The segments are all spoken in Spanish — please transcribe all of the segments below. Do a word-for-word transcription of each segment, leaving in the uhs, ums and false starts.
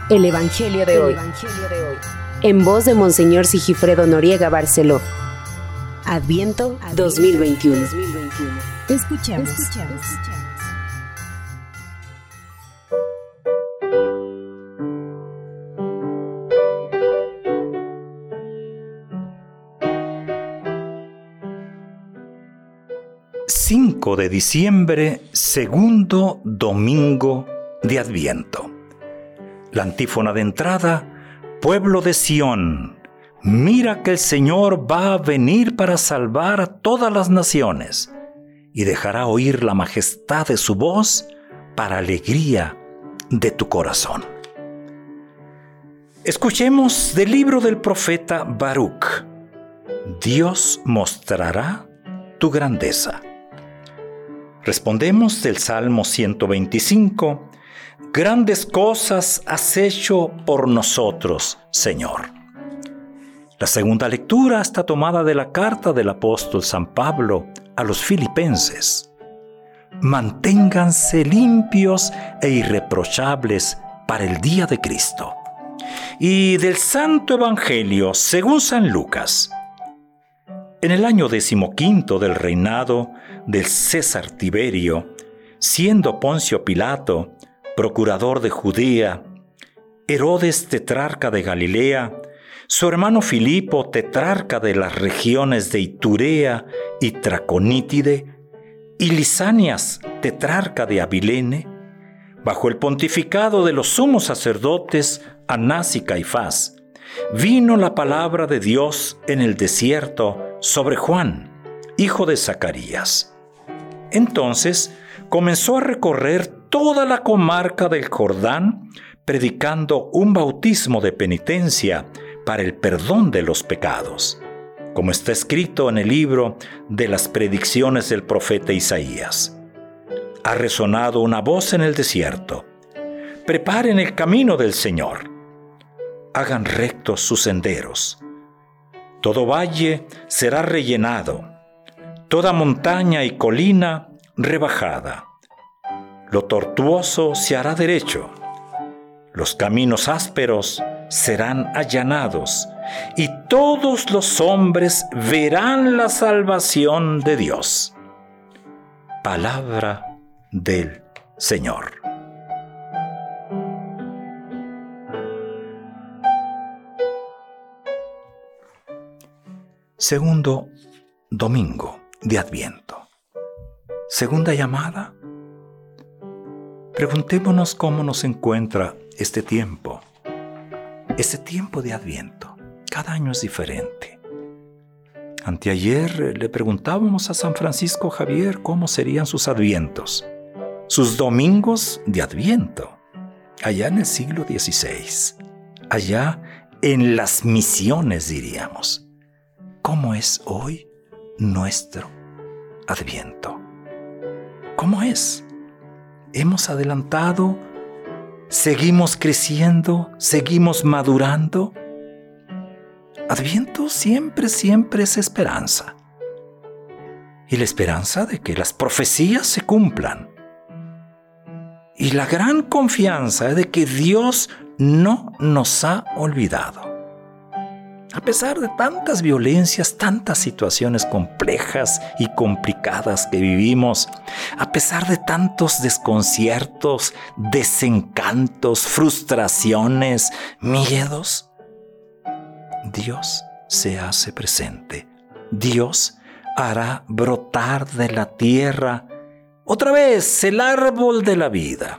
El Evangelio de hoy. En voz de Monseñor Sigifredo Noriega Barceló. Adviento dos mil veintiuno. Escuchamos. Escuchamos. cinco de diciembre, segundo domingo de Adviento. La antífona de entrada: pueblo de Sión, mira que el Señor va a venir para salvar a todas las naciones y dejará oír la majestad de su voz para alegría de tu corazón. Escuchemos del libro del profeta Baruch. Dios mostrará tu grandeza. Respondemos del Salmo ciento veinticinco. Grandes cosas has hecho por nosotros, Señor. La segunda lectura está tomada de la carta del apóstol San Pablo a los filipenses. Manténganse limpios e irreprochables para el día de Cristo. Y del Santo Evangelio según San Lucas. En el año decimoquinto del reinado del César Tiberio, siendo Poncio Pilato procurador de Judea, Herodes tetrarca de Galilea, su hermano Filipo tetrarca de las regiones de Iturea y Traconítide, y Lisanias tetrarca de Abilene, bajo el pontificado de los sumos sacerdotes Anás y Caifás, vino la palabra de Dios en el desierto sobre Juan, hijo de Zacarías. Entonces comenzó a recorrer toda la comarca del Jordán, predicando un bautismo de penitencia para el perdón de los pecados, como está escrito en el libro de las predicciones del profeta Isaías. Ha resonado una voz en el desierto: preparen el camino del Señor, hagan rectos sus senderos. Todo valle será rellenado, toda montaña y colina rebajada. Lo tortuoso se hará derecho, los caminos ásperos serán allanados, y todos los hombres verán la salvación de Dios. Palabra del Señor. Segundo domingo de Adviento. Segunda llamada. Preguntémonos cómo nos encuentra este tiempo. Este tiempo de Adviento. Cada año es diferente. Anteayer le preguntábamos a San Francisco Javier cómo serían sus advientos, sus domingos de Adviento, allá en el siglo dieciséis, allá en las misiones, diríamos. ¿Cómo es hoy nuestro Adviento? ¿Cómo es? ¿Hemos adelantado? ¿Seguimos creciendo? ¿Seguimos madurando? Adviento siempre, siempre es esperanza. Y la esperanza de que las profecías se cumplan. Y la gran confianza de que Dios no nos ha olvidado. A pesar de tantas violencias, tantas situaciones complejas y complicadas que vivimos, a pesar de tantos desconciertos, desencantos, frustraciones, miedos, Dios se hace presente. Dios hará brotar de la tierra otra vez el árbol de la vida.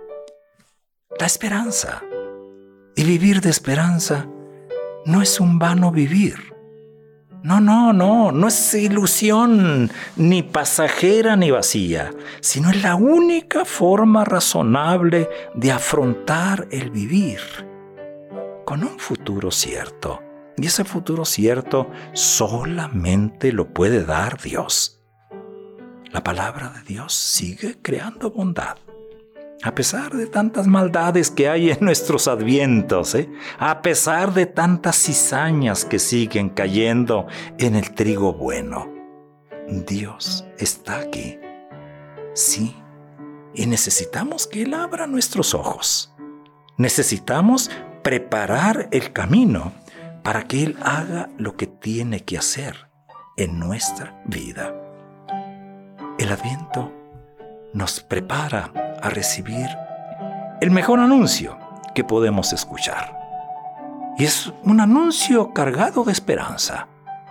La esperanza. Y vivir de esperanza no es un vano vivir. No, no, no, no es ilusión ni pasajera ni vacía, sino es la única forma razonable de afrontar el vivir con un futuro cierto. Y ese futuro cierto solamente lo puede dar Dios. La palabra de Dios sigue creando bondad. A pesar de tantas maldades que hay en nuestros advientos, ¿eh? a pesar de tantas cizañas que siguen cayendo en el trigo bueno, Dios está aquí. Sí, y necesitamos que Él abra nuestros ojos. Necesitamos preparar el camino para que Él haga lo que tiene que hacer en nuestra vida. El Adviento nos prepara a recibir el mejor anuncio que podemos escuchar. Y es un anuncio cargado de esperanza,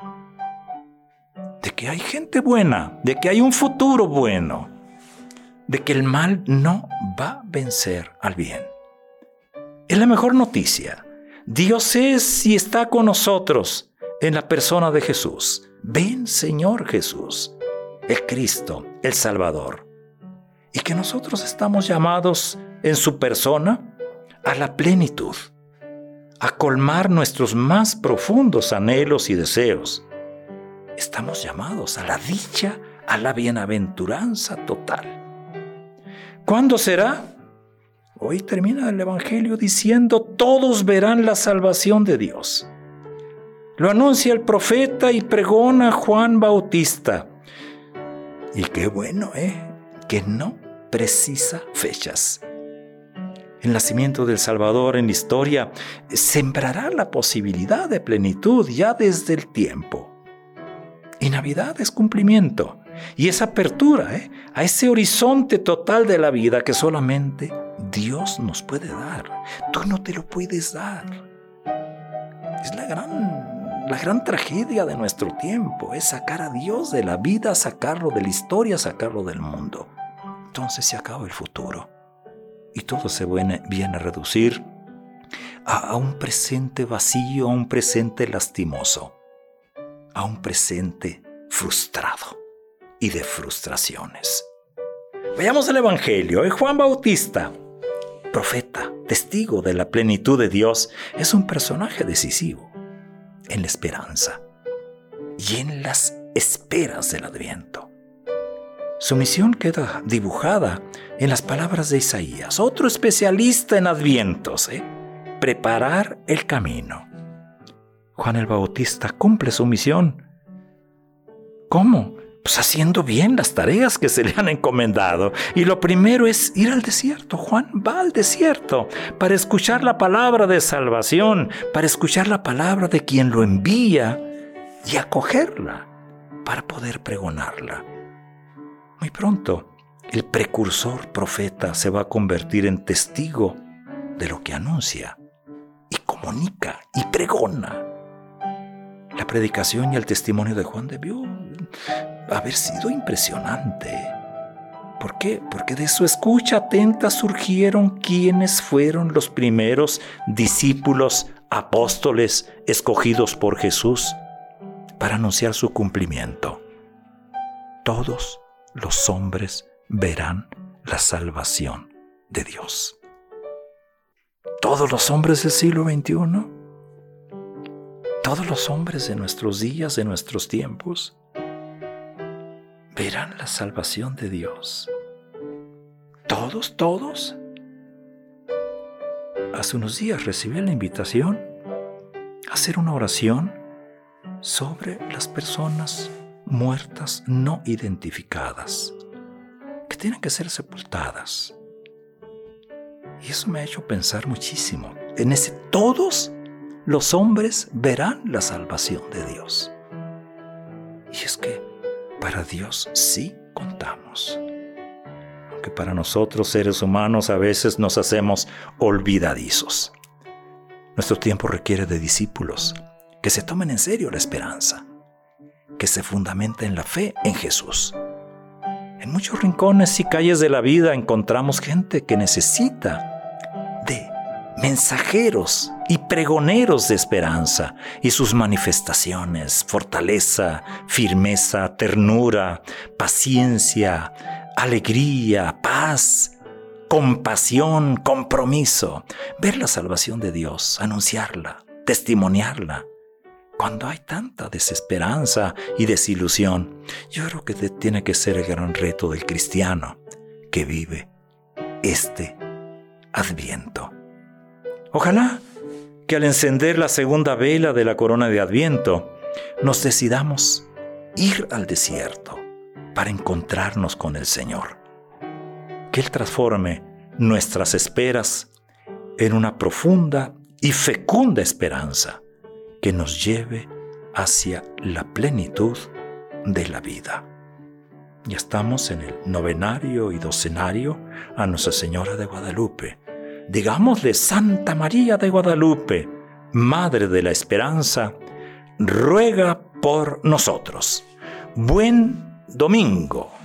de que hay gente buena, de que hay un futuro bueno, de que el mal no va a vencer al bien. Es la mejor noticia. Dios es y está con nosotros en la persona de Jesús. Ven, Señor Jesús, el Cristo, el Salvador. Y que nosotros estamos llamados en su persona a la plenitud, a colmar nuestros más profundos anhelos y deseos. Estamos llamados a la dicha, a la bienaventuranza total. ¿Cuándo será? Hoy termina el Evangelio diciendo: todos verán la salvación de Dios. Lo anuncia el profeta y pregona Juan Bautista. Y qué bueno, ¿eh? Que no precisa fechas. El nacimiento del Salvador en la historia sembrará la posibilidad de plenitud ya desde el tiempo. Y Navidad es cumplimiento y es apertura ¿eh? a ese horizonte total de la vida que solamente Dios nos puede dar. Tú no te lo puedes dar. Es la gran, la gran tragedia de nuestro tiempo, es sacar a Dios de la vida, sacarlo de la historia, sacarlo del mundo. Entonces se acaba el futuro y todo se viene, viene a reducir a, a un presente vacío, a un presente lastimoso, a un presente frustrado y de frustraciones. Veamos el Evangelio. ¿eh? Juan Bautista, profeta, testigo de la plenitud de Dios, es un personaje decisivo en la esperanza y en las esperas del Adviento. Su misión queda dibujada en las palabras de Isaías, otro especialista en advientos, ¿eh? preparar el camino. Juan el Bautista cumple su misión. ¿Cómo? Pues haciendo bien las tareas que se le han encomendado. Y lo primero es ir al desierto. Juan va al desierto para escuchar la palabra de salvación, para escuchar la palabra de quien lo envía y acogerla para poder pregonarla. Muy pronto, el precursor profeta se va a convertir en testigo de lo que anuncia y comunica y pregona. La predicación y el testimonio de Juan debió haber sido impresionante. ¿Por qué? Porque de su escucha atenta surgieron quienes fueron los primeros discípulos, apóstoles escogidos por Jesús para anunciar su cumplimiento. Todos los hombres verán la salvación de Dios. Todos los hombres del siglo veintiuno, todos los hombres de nuestros días, de nuestros tiempos, verán la salvación de Dios. Todos, todos. Hace unos días recibí la invitación a hacer una oración sobre las personas muertas no identificadas, que tienen que ser sepultadas. Y eso me ha hecho pensar muchísimo. En ese todos los hombres verán la salvación de Dios. Y es que para Dios sí contamos. Aunque para nosotros seres humanos a veces nos hacemos olvidadizos. Nuestro tiempo requiere de discípulos que se tomen en serio la esperanza, que se fundamenta en la fe en Jesús. En muchos rincones y calles de la vida encontramos gente que necesita de mensajeros y pregoneros de esperanza y sus manifestaciones: fortaleza, firmeza, ternura, paciencia, alegría, paz, compasión, compromiso. Ver la salvación de Dios, anunciarla, testimoniarla. Cuando hay tanta desesperanza y desilusión, yo creo que tiene que ser el gran reto del cristiano que vive este Adviento. Ojalá que al encender la segunda vela de la corona de Adviento, nos decidamos ir al desierto para encontrarnos con el Señor. Que Él transforme nuestras esperas en una profunda y fecunda esperanza que nos lleve hacia la plenitud de la vida. Ya estamos en el novenario y docenario a Nuestra Señora de Guadalupe. Digámosle: Santa María de Guadalupe, Madre de la Esperanza, ruega por nosotros. Buen domingo.